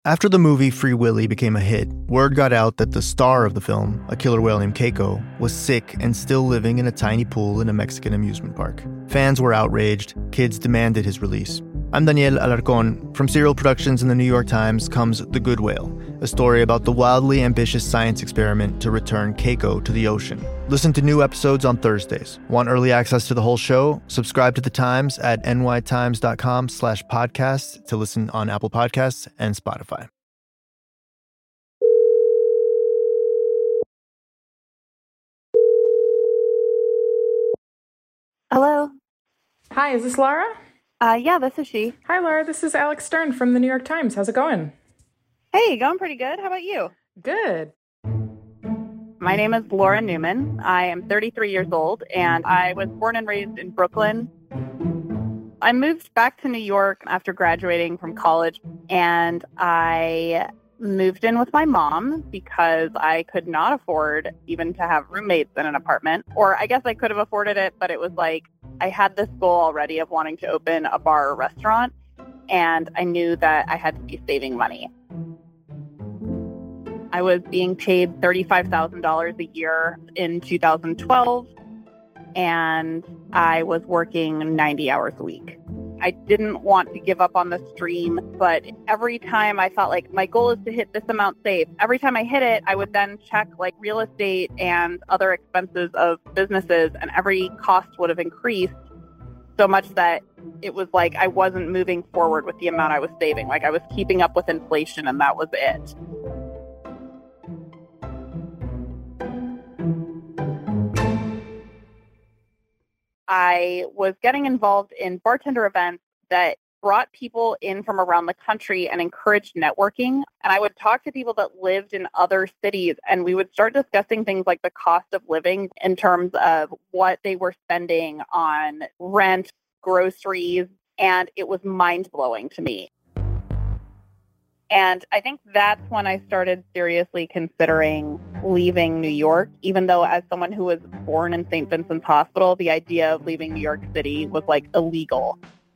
After the movie Free Willy became a hit, word got out that the star of the film, a killer whale named Keiko, was sick and still living in a tiny pool in a Mexican amusement park. Fans were outraged. Kids demanded his release. I'm Daniel Alarcón. From Serial Productions and the New York Times comes The Good Whale, a story about the wildly ambitious science experiment to return Keiko to the ocean. Listen to new episodes on Thursdays. Want early access to the whole show? Subscribe to The Times at nytimes.com/podcast to listen on Apple Podcasts and Spotify. Hello. Hi, is this Laura? Yeah, this is she. Hi, Laura. This is Alex Stern from the New York Times. How's it going? Hey, going pretty good. How about you? Good. My name is Laura Newman. I am 33 years old, and I was born and raised in Brooklyn. I moved back to New York after graduating from college, and I moved in with my mom because I could not afford even to have roommates in an apartment. Or I guess I could have afforded it, but it was like I had this goal already of wanting to open a bar or restaurant, and I knew that I had to be saving money. I was being paid $35,000 a year in 2012, and I was working 90 hours a week. I didn't want to give up on the stream, but every time I thought like my goal is to hit this amount saved, every time I hit it, I would then check like real estate and other expenses of businesses, and every cost would have increased so much that it was like I wasn't moving forward with the amount I was saving. Like I was keeping up with inflation, and that was it. I was getting involved in bartender events that brought people in from around the country and encouraged networking. And I would talk to people that lived in other cities, and we would start discussing things like the cost of living in terms of what they were spending on rent, groceries, and it was mind-blowing to me. And I think that's when I started seriously considering leaving New York, even though as someone who was born in St. Vincent's Hospital, the idea of leaving New York City was like illegal.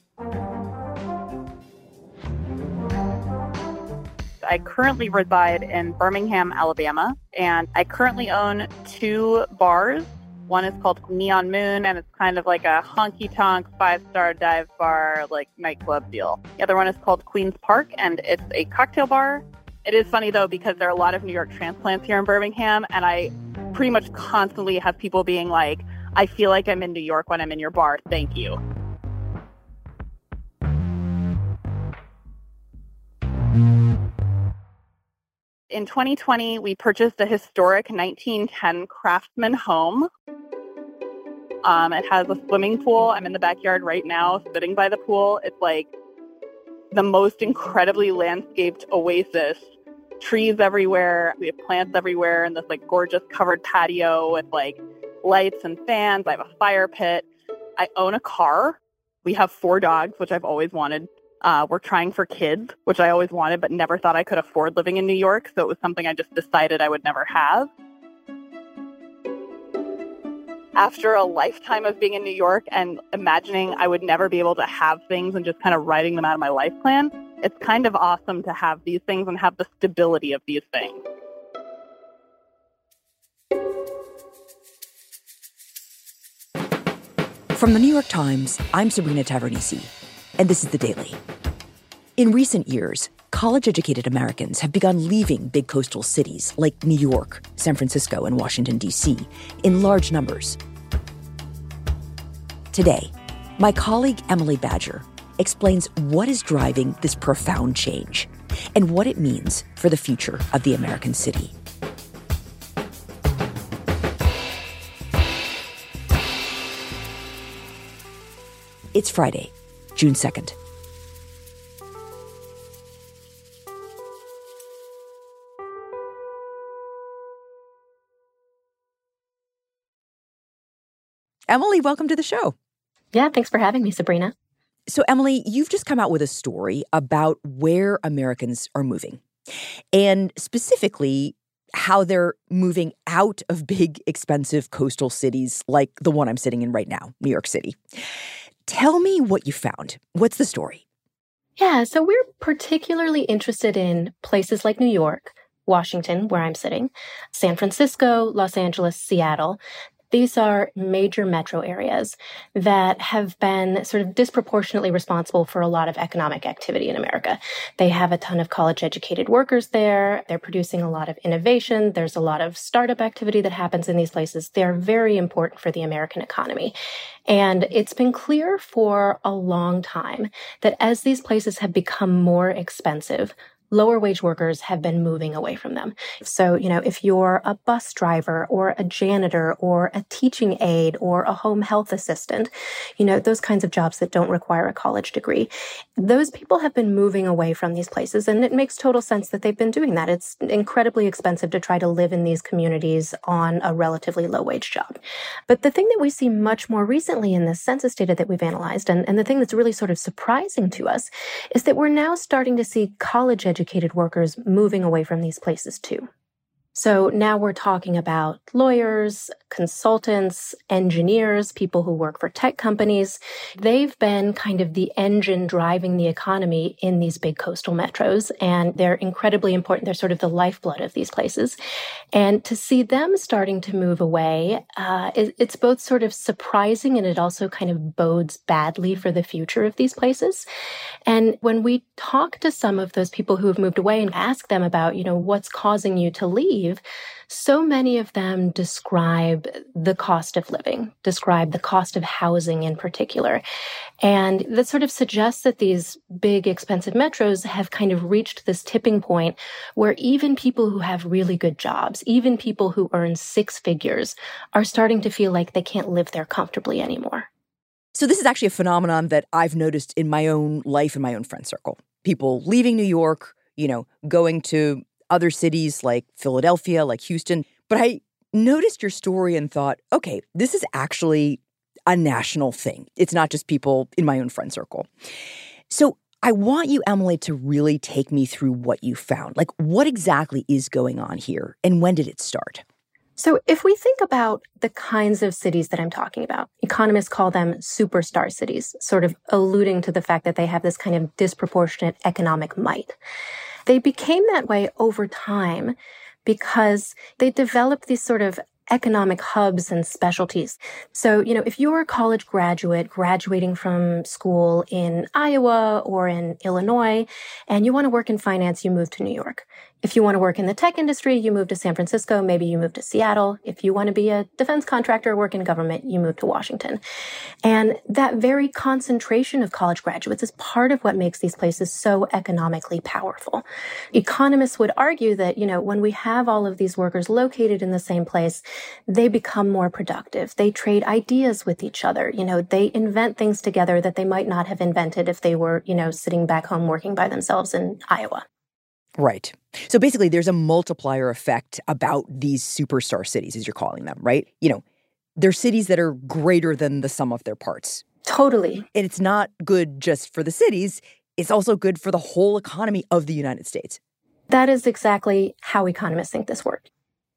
I currently reside in Birmingham, Alabama, and I currently own 2 bars. One is called Neon Moon, and it's kind of like a honky-tonk 5-star dive bar, like nightclub deal. The other one is called Queen's Park, and it's a cocktail bar. It is funny, though, because there are a lot of New York transplants here in Birmingham, and I pretty much constantly have people being like, I feel like I'm in New York when I'm in your bar. Thank you. In 2020, we purchased a historic 1910 Craftsman home. It has a swimming pool. I'm in the backyard right now, sitting by the pool. It's like the most incredibly landscaped oasis. Trees everywhere. We have plants everywhere, and this like gorgeous covered patio with like lights and fans. I have a fire pit. I own a car. We have 4 dogs, which I've always wanted. We're trying for kids, which I always wanted, but never thought I could afford living in New York. So it was something I just decided I would never have. After a lifetime of being in New York and imagining I would never be able to have things and just kind of writing them out of my life plan, it's kind of awesome to have these things and have the stability of these things. From the New York Times, I'm Sabrina Tavernisi, and this is The Daily. In recent years, college-educated Americans have begun leaving big coastal cities like New York, San Francisco, and Washington, D.C. in large numbers. Today, my colleague Emily Badger explains what is driving this profound change and what it means for the future of the American city. It's Friday, June 2nd. Emily, welcome to the show. Yeah, thanks for having me, Sabrina. So, Emily, you've just come out with a story about where Americans are moving, and specifically how they're moving out of big, expensive coastal cities like the one I'm sitting in right now, New York City. Tell me what you found. What's the story? Yeah, so we're particularly interested in places like New York, Washington, where I'm sitting, San Francisco, Los Angeles, Seattle. These are major metro areas that have been sort of disproportionately responsible for a lot of economic activity in America. They have a ton of college-educated workers there. They're producing a lot of innovation. There's a lot of startup activity that happens in these places. They're very important for the American economy. And it's been clear for a long time that as these places have become more expensive, lower wage workers have been moving away from them. So, if you're a bus driver or a janitor or a teaching aide or a home health assistant, those kinds of jobs that don't require a college degree, those people have been moving away from these places. And it makes total sense that they've been doing that. It's incredibly expensive to try to live in these communities on a relatively low wage job. But the thing that we see much more recently in the census data that we've analyzed, and the thing that's really sort of surprising to us, is that we're now starting to see college-educated workers moving away from these places too. So now we're talking about lawyers, consultants, engineers, people who work for tech companies. They've been kind of the engine driving the economy in these big coastal metros, and they're incredibly important. They're sort of the lifeblood of these places. And to see them starting to move away, it's both sort of surprising and it also kind of bodes badly for the future of these places. And when we talk to some of those people who have moved away and ask them about, what's causing you to leave, so many of them describe the cost of living, describe the cost of housing in particular. And that sort of suggests that these big, expensive metros have kind of reached this tipping point where even people who have really good jobs, even people who earn six figures, are starting to feel like they can't live there comfortably anymore. So this is actually a phenomenon that I've noticed in my own life and my own friend circle. People leaving New York, going to other cities like Philadelphia, like Houston. But I noticed your story and thought, okay, this is actually a national thing. It's not just people in my own friend circle. So I want you, Emily, to really take me through what you found. Like, what exactly is going on here and when did it start? So if we think about the kinds of cities that I'm talking about, economists call them superstar cities, sort of alluding to the fact that they have this kind of disproportionate economic might. They became that way over time because they developed these sort of economic hubs and specialties. So, if you're a college graduate graduating from school in Iowa or in Illinois, and you want to work in finance, you move to New York. If you want to work in the tech industry, you move to San Francisco, maybe you move to Seattle. If you want to be a defense contractor, work in government, you move to Washington. And that very concentration of college graduates is part of what makes these places so economically powerful. Economists would argue that, when we have all of these workers located in the same place, they become more productive. They trade ideas with each other. They invent things together that they might not have invented if they were, sitting back home working by themselves in Iowa. Right. So basically, there's a multiplier effect about these superstar cities, as you're calling them, right? They're cities that are greater than the sum of their parts. Totally. And it's not good just for the cities. It's also good for the whole economy of the United States. That is exactly how economists think this works.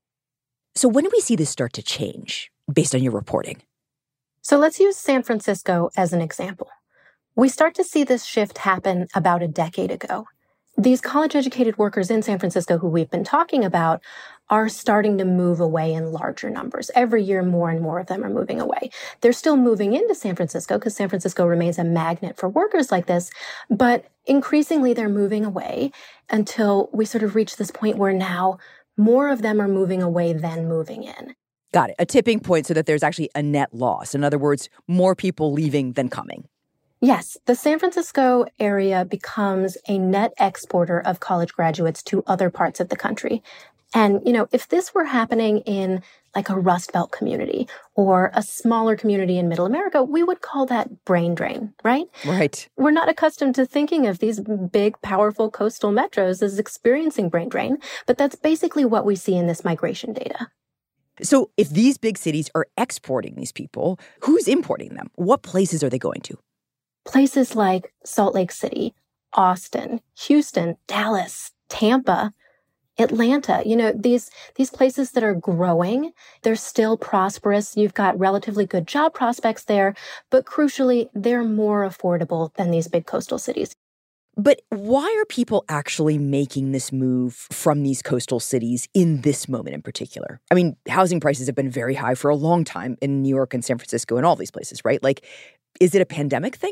So when do we see this start to change based on your reporting? So let's use San Francisco as an example. We start to see this shift happen about a decade ago. These college-educated workers in San Francisco who we've been talking about are starting to move away in larger numbers. Every year, more and more of them are moving away. They're still moving into San Francisco because San Francisco remains a magnet for workers like this, but increasingly they're moving away until we sort of reach this point where now more of them are moving away than moving in. Got it. A tipping point so that there's actually a net loss. In other words, more people leaving than coming. Yes, the San Francisco area becomes a net exporter of college graduates to other parts of the country. And, if this were happening in like a Rust Belt community or a smaller community in Middle America, we would call that brain drain, right? Right. We're not accustomed to thinking of these big, powerful coastal metros as experiencing brain drain, but that's basically what we see in this migration data. So if these big cities are exporting these people, who's importing them? What places are they going to? Places like Salt Lake City, Austin, Houston, Dallas, Tampa, Atlanta, these places that are growing, they're still prosperous. You've got relatively good job prospects there, but crucially, they're more affordable than these big coastal cities. But why are people actually making this move from these coastal cities in this moment in particular? I mean, housing prices have been very high for a long time in New York and San Francisco and all these places, right? Like, is it a pandemic thing?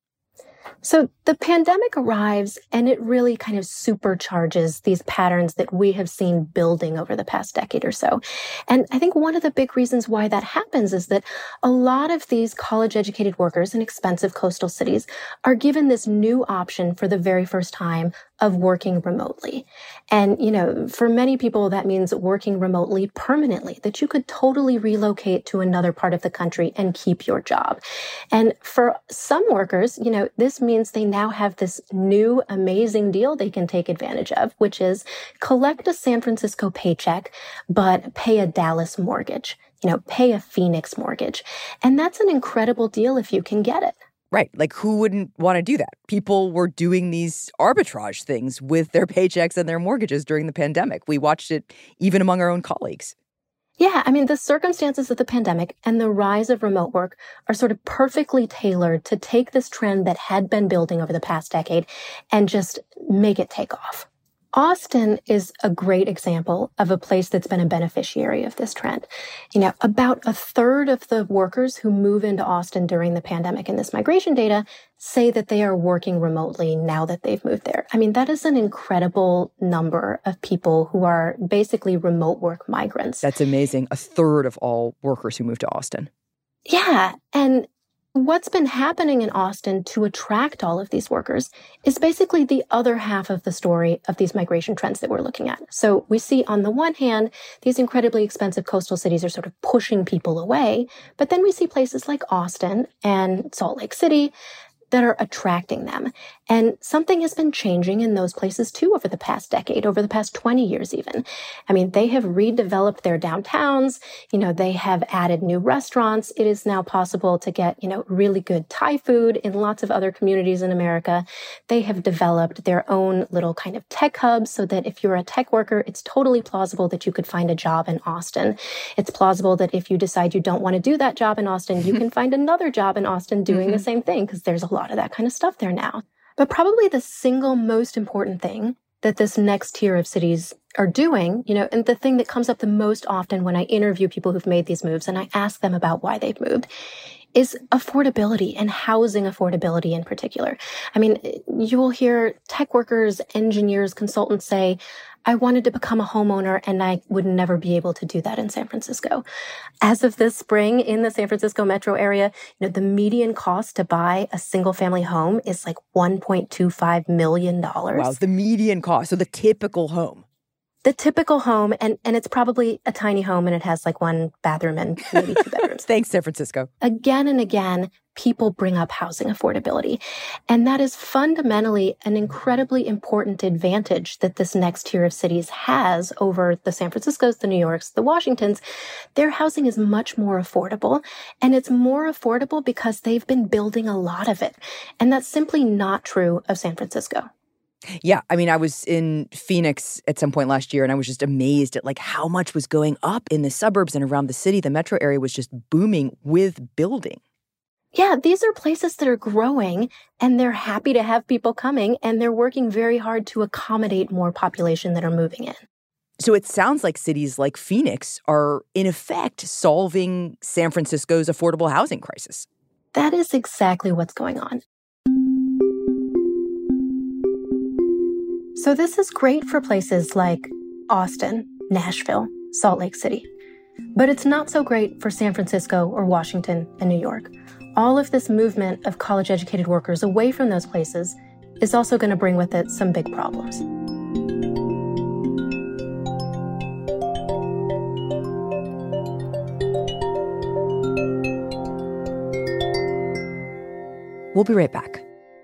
So the pandemic arrives and it really kind of supercharges these patterns that we have seen building over the past decade or so. And I think one of the big reasons why that happens is that a lot of these college-educated workers in expensive coastal cities are given this new option for the very first time of working remotely. And, for many people, that means working remotely permanently, that you could totally relocate to another part of the country and keep your job. And for some workers, this means they now have this new amazing deal they can take advantage of, which is collect a San Francisco paycheck, but pay a Dallas mortgage, pay a Phoenix mortgage. And that's an incredible deal if you can get it. Right. Like, who wouldn't want to do that? People were doing these arbitrage things with their paychecks and their mortgages during the pandemic. We watched it even among our own colleagues. Yeah, I mean, the circumstances of the pandemic and the rise of remote work are sort of perfectly tailored to take this trend that had been building over the past decade and just make it take off. Austin is a great example of a place that's been a beneficiary of this trend. About a third of the workers who move into Austin during the pandemic in this migration data say that they are working remotely now that they've moved there. I mean, that is an incredible number of people who are basically remote work migrants. That's amazing. A third of all workers who move to Austin. Yeah. And what's been happening in Austin to attract all of these workers is basically the other half of the story of these migration trends that we're looking at. So we see on the one hand, these incredibly expensive coastal cities are sort of pushing people away. But then we see places like Austin and Salt Lake City that are attracting them. And something has been changing in those places too over the past decade, over the past 20 years even. I mean, they have redeveloped their downtowns. They have added new restaurants. It is now possible to get, really good Thai food in lots of other communities in America. They have developed their own little kind of tech hubs so that if you're a tech worker, it's totally plausible that you could find a job in Austin. It's plausible that if you decide you don't want to do that job in Austin, you can find another job in Austin doing the same thing because there's a lot of that kind of stuff there now. But probably the single most important thing that this next tier of cities are doing, and the thing that comes up the most often when I interview people who've made these moves and I ask them about why they've moved, is affordability and housing affordability in particular. I mean, you will hear tech workers, engineers, consultants say, I wanted to become a homeowner and I would never be able to do that in San Francisco. As of this spring in the San Francisco metro area, the median cost to buy a single family home is like $1.25 million. Wow, the median cost. So the typical home. The typical home, and it's probably a tiny home and it has like one bathroom and maybe 2 bedrooms. Thanks, San Francisco. Again and again, people bring up housing affordability. And that is fundamentally an incredibly important advantage that this next tier of cities has over the San Franciscos, the New Yorks, the Washingtons. Their housing is much more affordable, and it's more affordable because they've been building a lot of it. And that's simply not true of San Francisco. Yeah, I mean, I was in Phoenix at some point last year, and I was just amazed at like how much was going up in the suburbs and around the city. The metro area was just booming with building. Yeah, these are places that are growing, and they're happy to have people coming, and they're working very hard to accommodate more population that are moving in. So it sounds like cities like Phoenix are, in effect, solving San Francisco's affordable housing crisis. That is exactly what's going on. So this is great for places like Austin, Nashville, Salt Lake City. But it's not so great for San Francisco or Washington and New York. All of this movement of college-educated workers away from those places is also going to bring with it some big problems. We'll be right back.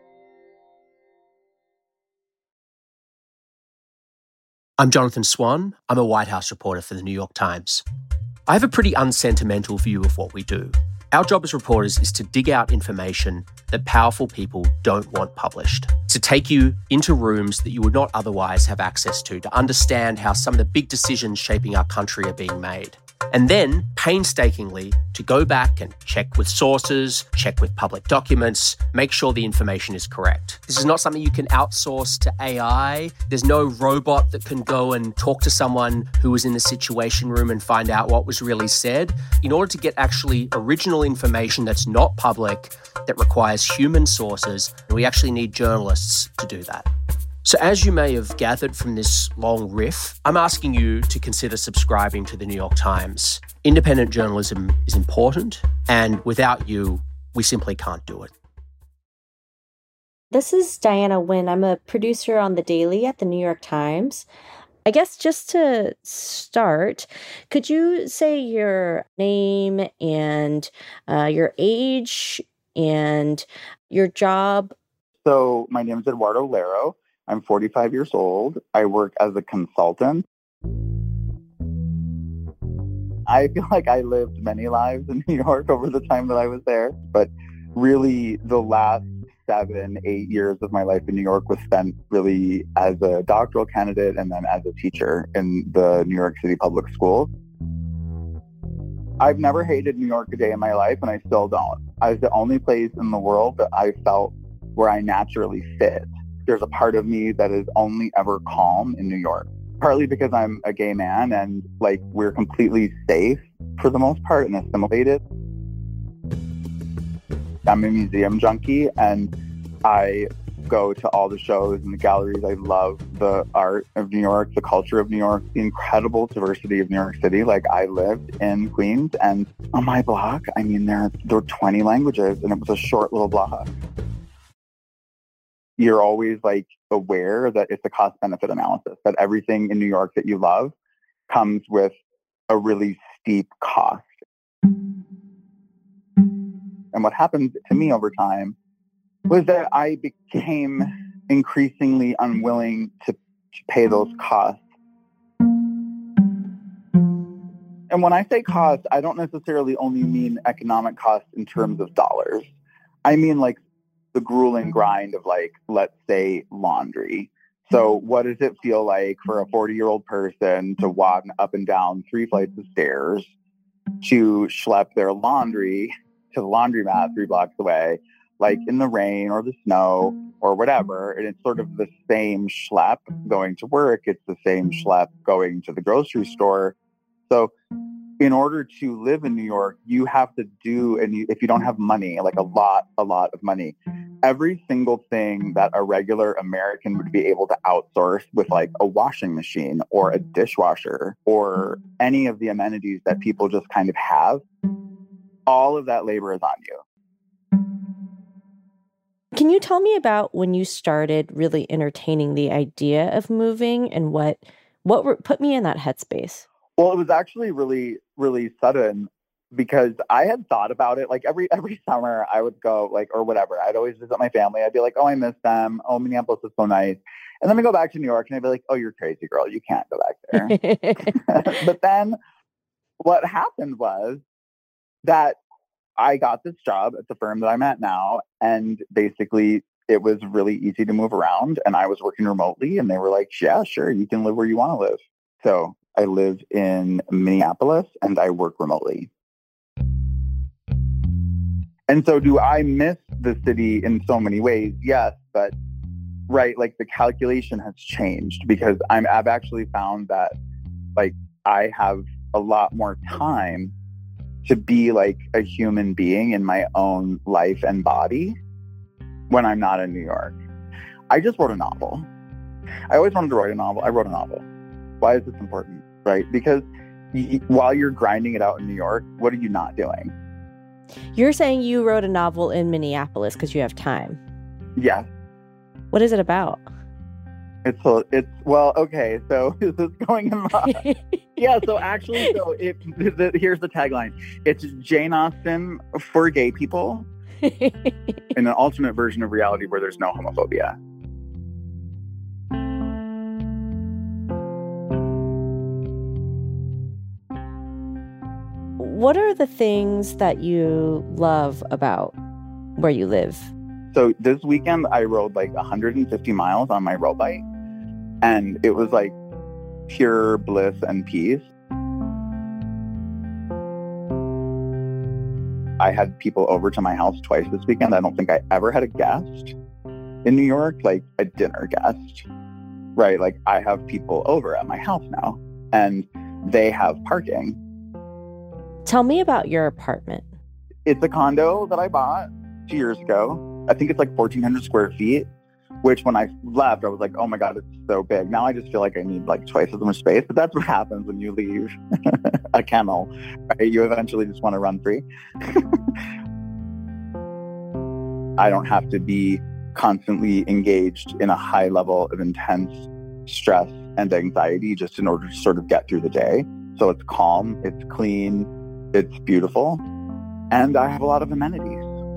I'm Jonathan Swan. I'm a White House reporter for the New York Times. I have a pretty unsentimental view of what we do. Our job as reporters is to dig out information that powerful people don't want published, to take you into rooms that you would not otherwise have access to understand how some of the big decisions shaping our country are being made. and then painstakingly to go back and check with sources, check with public documents, make sure the information is correct. This is not something you can outsource to AI. There's no robot that can go and talk to someone who was in the Situation Room and find out what was really said. In order to get actually original information that's not public, that requires human sources, we actually need journalists to do that. So as you may have gathered from this long riff, I'm asking you to consider subscribing to the New York Times. Independent journalism is important, and without you, we simply can't do it. This is Diana Nguyen. I'm a producer on The Daily at the New York Times. I guess just to start, could you say your name and your age and your job? So my name is Eduardo Lero. I'm 45 years old. I work as a consultant. I feel like I lived many lives in New York over the time that I was there, but really the last 7-8 years of my life in New York was spent really as a doctoral candidate and then as a teacher in the New York City public schools. I've never hated New York a day in my life, and I still don't. It's the only place in the world that I felt where I naturally fit. There's a part of me that is only ever calm in New York, partly because I'm a gay man and we're completely safe for the most part and assimilated. I'm a museum junkie and I go to all the shows and the galleries. I love the art of New York, the culture of New York, the incredible diversity of New York City. I lived in Queens, and on my block, there were 20 languages and it was a short little block. You're always aware that it's a cost-benefit analysis, that everything in New York that you love comes with a really steep cost. And what happened to me over time was that I became increasingly unwilling to pay those costs. And when I say cost, I don't necessarily only mean economic cost in terms of dollars. I mean the grueling grind of let's say laundry. So what does it feel like for a 40-year-old person to walk up and down 3 flights of stairs to schlep their laundry to the laundromat 3 blocks away, in the rain or the snow or whatever? And it's sort of the same schlep going to work. It's the same schlep going to the grocery store. So in order to live in New York, you have to do, and if you don't have money, a lot of money, every single thing that a regular American would be able to outsource with a washing machine or a dishwasher or any of the amenities that people just kind of have, all of that labor is on you. Can you tell me about when you started really entertaining the idea of moving and what put me in that headspace? Well, it was actually really, really sudden because I had thought about it. Every summer I would go or whatever. I'd always visit my family. I'd be like, oh, I miss them. Oh, Minneapolis is so nice. And then I go back to New York and I'd be like, oh, you're crazy, girl. You can't go back there. But then what happened was that I got this job at the firm that I'm at now. And basically it was really easy to move around. And I was working remotely and they were like, yeah, sure. You can live where you want to live. So I live in Minneapolis and I work remotely. And so do I miss the city in so many ways? Yes, but the calculation has changed because I've actually found that I have a lot more time to be a human being in my own life and body when I'm not in New York. I just wrote a novel. I always wanted to write a novel. I wrote a novel. Why is this important? Right? Because while you're grinding it out in New York, what are you not doing? You're saying you wrote a novel in Minneapolis because you have time. Yes. What is it about? It's okay. So is this going in my... Yeah, so actually, here's the tagline. It's Jane Austen for gay people in an alternate version of reality where there's no homophobia. What are the things that you love about where you live? So this weekend, I rode 150 miles on my road bike, and it was pure bliss and peace. I had people over to my house twice this weekend. I don't think I ever had a guest in New York, like a dinner guest, right? Like I have people over at my house now and they have parking. Tell me about your apartment. It's a condo that I bought 2 years ago. I think it's like 1,400 square feet, which when I left, I was like, oh my God, it's so big. Now I just feel like I need like twice as much space. But that's what happens when you leave a kennel, right? You eventually just want to run free. I don't have to be constantly engaged in a high level of intense stress and anxiety just in order to sort of get through the day. So it's calm, it's clean, it's beautiful, and I have a lot of amenities.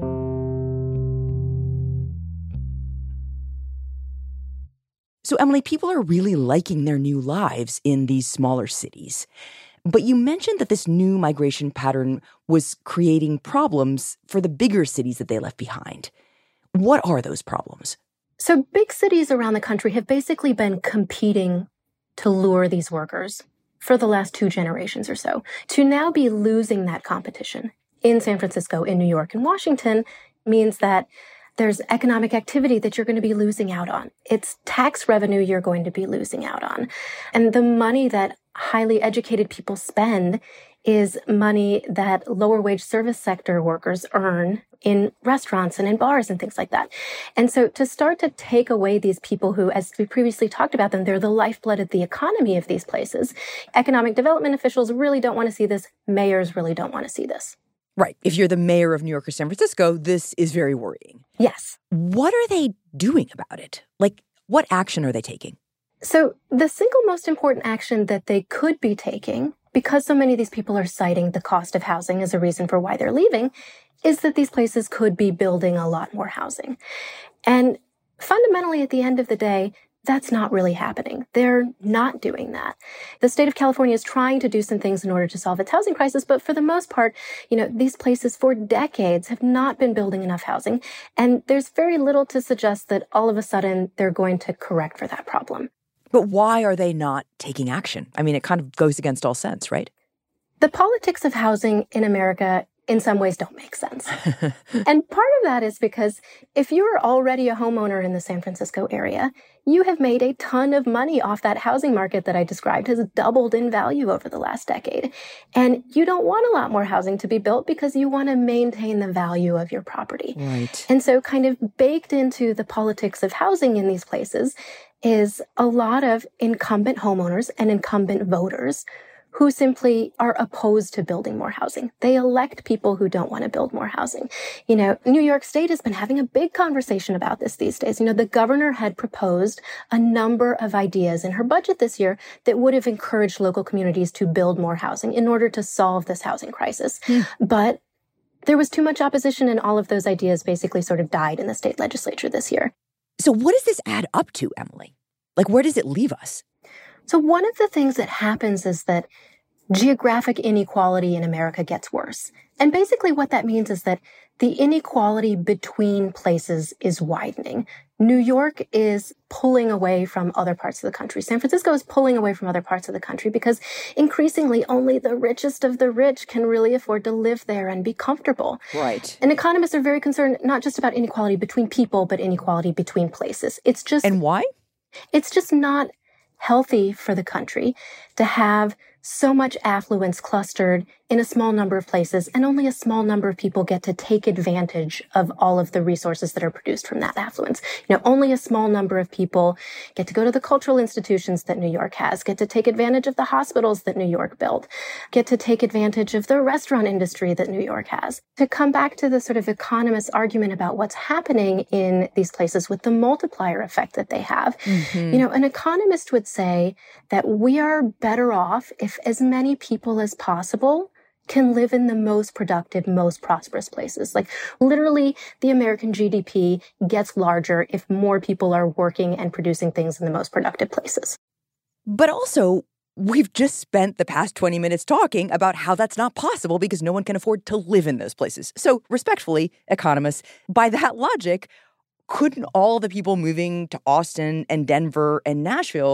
So, Emily, people are really liking their new lives in these smaller cities. But you mentioned that this new migration pattern was creating problems for the bigger cities that they left behind. What are those problems? So big cities around the country have basically been competing to lure these workers for the last 2 generations or so. To now be losing that competition in San Francisco, in New York, and Washington means that there's economic activity that you're going to be losing out on. It's tax revenue you're going to be losing out on. And the money that highly educated people spend is money that lower wage service sector workers earn in restaurants and in bars and things like that. And so to start to take away these people who, as we previously talked about them, they're the lifeblood of the economy of these places. Economic development officials really don't want to see this. Mayors really don't want to see this. Right. If you're the mayor of New York or San Francisco, this is very worrying. Yes. What are they doing about it? Like, what action are they taking? So the single most important action that they could be taking, because so many of these people are citing the cost of housing as a reason for why they're leaving, is that these places could be building a lot more housing. And fundamentally, at the end of the day, that's not really happening. They're not doing that. The state of California is trying to do some things in order to solve its housing crisis, but for the most part, these places for decades have not been building enough housing, and there's very little to suggest that all of a sudden they're going to correct for that problem. But why are they not taking action? I mean, it kind of goes against all sense, right? The politics of housing in America in some ways don't make sense. And part of that is because if you're already a homeowner in the San Francisco area, you have made a ton of money off that housing market that I described has doubled in value over the last decade. And you don't want a lot more housing to be built because you want to maintain the value of your property. Right. And so kind of baked into the politics of housing in these places is a lot of incumbent homeowners and incumbent voters who simply are opposed to building more housing. They elect people who don't want to build more housing. New York State has been having a big conversation about this these days. The governor had proposed a number of ideas in her budget this year that would have encouraged local communities to build more housing in order to solve this housing crisis. But there was too much opposition, and all of those ideas basically sort of died in the state legislature this year. So what does this add up to, Emily? Like, where does it leave us? So one of the things that happens is that geographic inequality in America gets worse. And basically what that means is that the inequality between places is widening. New York is pulling away from other parts of the country. San Francisco is pulling away from other parts of the country because increasingly only the richest of the rich can really afford to live there and be comfortable. Right. And economists are very concerned not just about inequality between people, but inequality between places. And why? It's just not healthy for the country to have so much affluence clustered in a small number of places, and only a small number of people get to take advantage of all of the resources that are produced from that affluence. Only a small number of people get to go to the cultural institutions that New York has, get to take advantage of the hospitals that New York built, get to take advantage of the restaurant industry that New York has. To come back to the sort of economist argument about what's happening in these places with the multiplier effect that they have, an economist would say that we are better off if as many people as possible can live in the most productive, most prosperous places. Like literally the American GDP gets larger if more people are working and producing things in the most productive places. But also, we've just spent the past 20 minutes talking about how that's not possible because no one can afford to live in those places. So respectfully, economists, by that logic, couldn't all the people moving to Austin and Denver and Nashville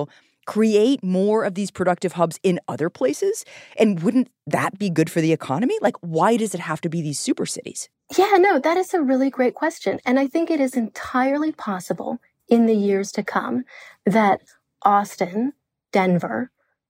create more of these productive hubs in other places? And wouldn't that be good for the economy? Like, why does it have to be these super cities? Yeah, no, that is a really great question. And I think it is entirely possible in the years to come that Austin, Denver,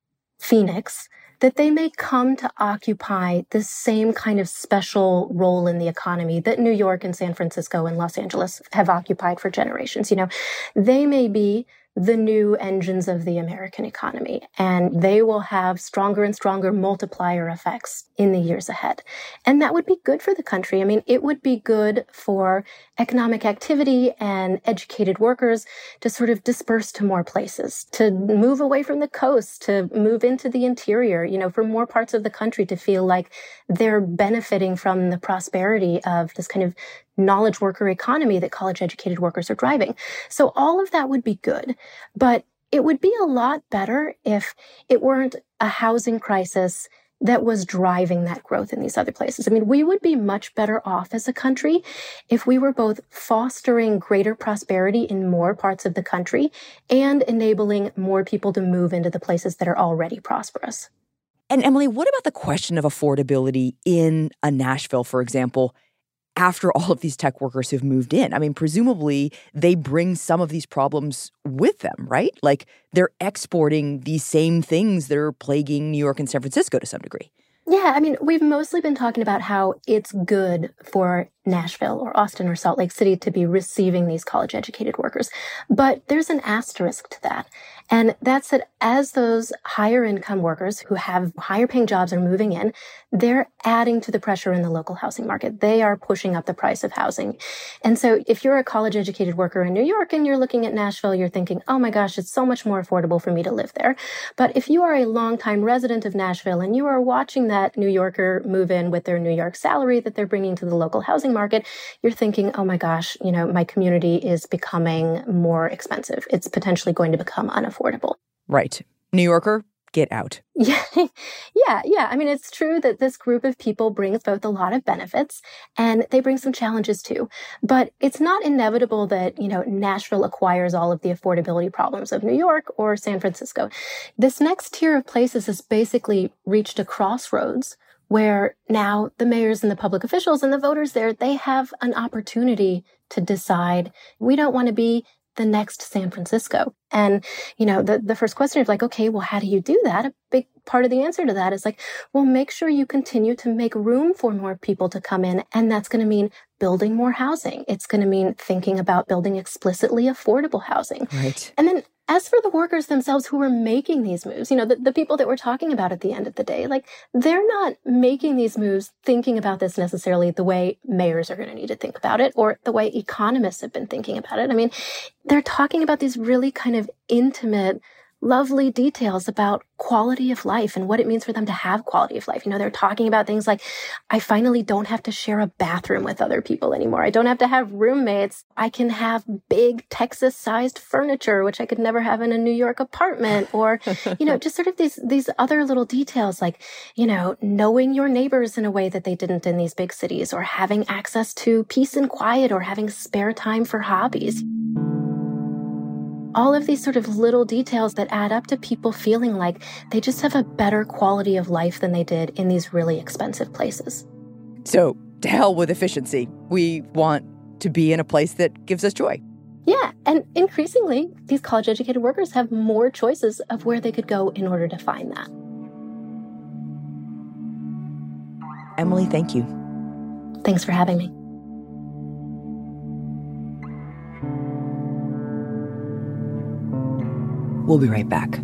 Phoenix, that they may come to occupy the same kind of special role in the economy that New York and San Francisco and Los Angeles have occupied for generations. You know, they may be the new engines of the American economy, and they will have stronger and stronger multiplier effects in the years ahead. And that would be good for the country. I mean, it would be good for economic activity and educated workers to sort of disperse to more places, to move away from the coast, to move into the interior, you know, for more parts of the country to feel like they're benefiting from the prosperity of this kind of knowledge worker economy that college-educated workers are driving. So all of that would be good, but it would be a lot better if it weren't a housing crisis that was driving that growth in these other places. I mean, we would be much better off as a country if we were both fostering greater prosperity in more parts of the country and enabling more people to move into the places that are already prosperous. And Emily, what about the question of affordability in a Nashville, for example, after all of these tech workers who've moved in? I mean, presumably they bring some of these problems with them, right? Like they're exporting these same things that are plaguing New York and San Francisco to some degree. Yeah, I mean, we've mostly been talking about how it's good for Nashville or Austin or Salt Lake City to be receiving these college-educated workers. But there's an asterisk to that. And that's that as those higher income workers who have higher paying jobs are moving in, they're adding to the pressure in the local housing market. They are pushing up the price of housing. And so if you're a college-educated worker in New York and you're looking at Nashville, you're thinking, oh my gosh, it's so much more affordable for me to live there. But if you are a longtime resident of Nashville and you are watching that New Yorker move in with their New York salary that they're bringing to the local housing market, you're thinking, oh my gosh, you know, my community is becoming more expensive. It's potentially going to become unaffordable. Right. New Yorker, get out. Yeah. I mean, it's true that this group of people brings both a lot of benefits and they bring some challenges too. But it's not inevitable that, you know, Nashville acquires all of the affordability problems of New York or San Francisco. This next tier of places has basically reached a crossroads where now the mayors and the public officials and the voters there, they have an opportunity to decide, we don't want to be the next San Francisco. And, you know, the first question is like, okay, well, how do you do that? A big part of the answer to that is like, well, make sure you continue to make room for more people to come in. And that's going to mean building more housing. It's going to mean thinking about building explicitly affordable housing. Right. And then as for the workers themselves who are making these moves, you know, the people that we're talking about at the end of the day, like they're not making these moves thinking about this necessarily the way mayors are going to need to think about it or the way economists have been thinking about it. I mean, they're talking about these really kind of intimate, lovely details about quality of life and what it means for them to have quality of life. You know, they're talking about things like, I finally don't have to share a bathroom with other people anymore. I don't have to have roommates. I can have big Texas-sized furniture, which I could never have in a New York apartment. Or, you know, just sort of these other little details like, you know, knowing your neighbors in a way that they didn't in these big cities, or having access to peace and quiet, or having spare time for hobbies. All of these sort of little details that add up to people feeling like they just have a better quality of life than they did in these really expensive places. So, to hell with efficiency. We want to be in a place that gives us joy. Yeah, and increasingly, these college-educated workers have more choices of where they could go in order to find that. Emily, thank you. Thanks for having me. We'll be right back.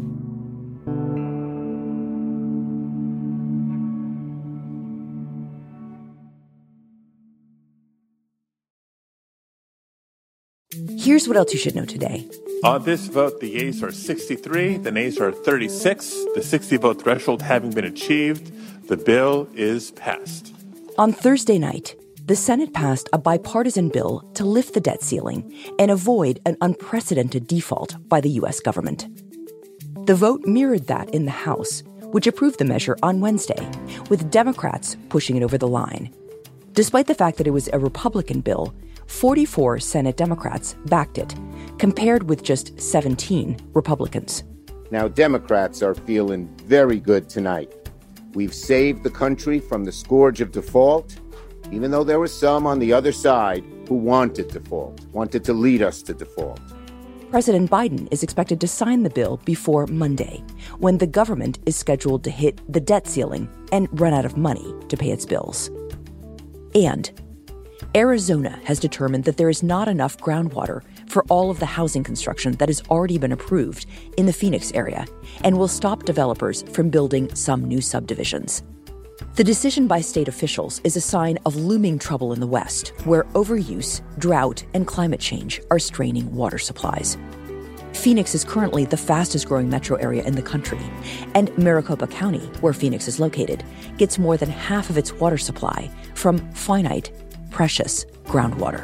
Here's what else you should know today. On this vote, the yeas are 63, the nays are 36. The 60-vote threshold having been achieved, the bill is passed. On Thursday night, the Senate passed a bipartisan bill to lift the debt ceiling and avoid an unprecedented default by the U.S. government. The vote mirrored that in the House, which approved the measure on Wednesday, with Democrats pushing it over the line. Despite the fact that it was a Republican bill, 44 Senate Democrats backed it, compared with just 17 Republicans. Now, Democrats are feeling very good tonight. We've saved the country from the scourge of default, even though there were some on the other side who wanted default, wanted to lead us to default. President Biden is expected to sign the bill before Monday, when the government is scheduled to hit the debt ceiling and run out of money to pay its bills. And Arizona has determined that there is not enough groundwater for all of the housing construction that has already been approved in the Phoenix area and will stop developers from building some new subdivisions. The decision by state officials is a sign of looming trouble in the West, where overuse, drought, and climate change are straining water supplies. Phoenix is currently the fastest-growing metro area in the country, and Maricopa County, where Phoenix is located, gets more than half of its water supply from finite, precious groundwater.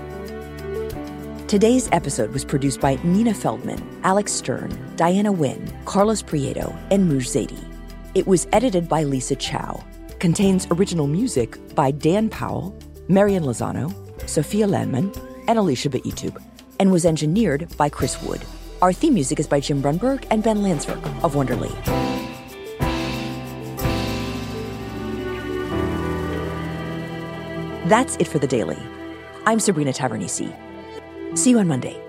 Today's episode was produced by Nina Feldman, Alex Stern, Diana Nguyen, Carlos Prieto, and Muj Zaidi. It was edited by Lisa Chow, contains original music by Dan Powell, Marian Lozano, Sophia Landman, and Alicia Baitub, and was engineered by Chris Wood. Our theme music is by Jim Brunberg and Ben Landsberg of Wonderly. That's it for The Daily. I'm Sabrina Tavernise. See you on Monday.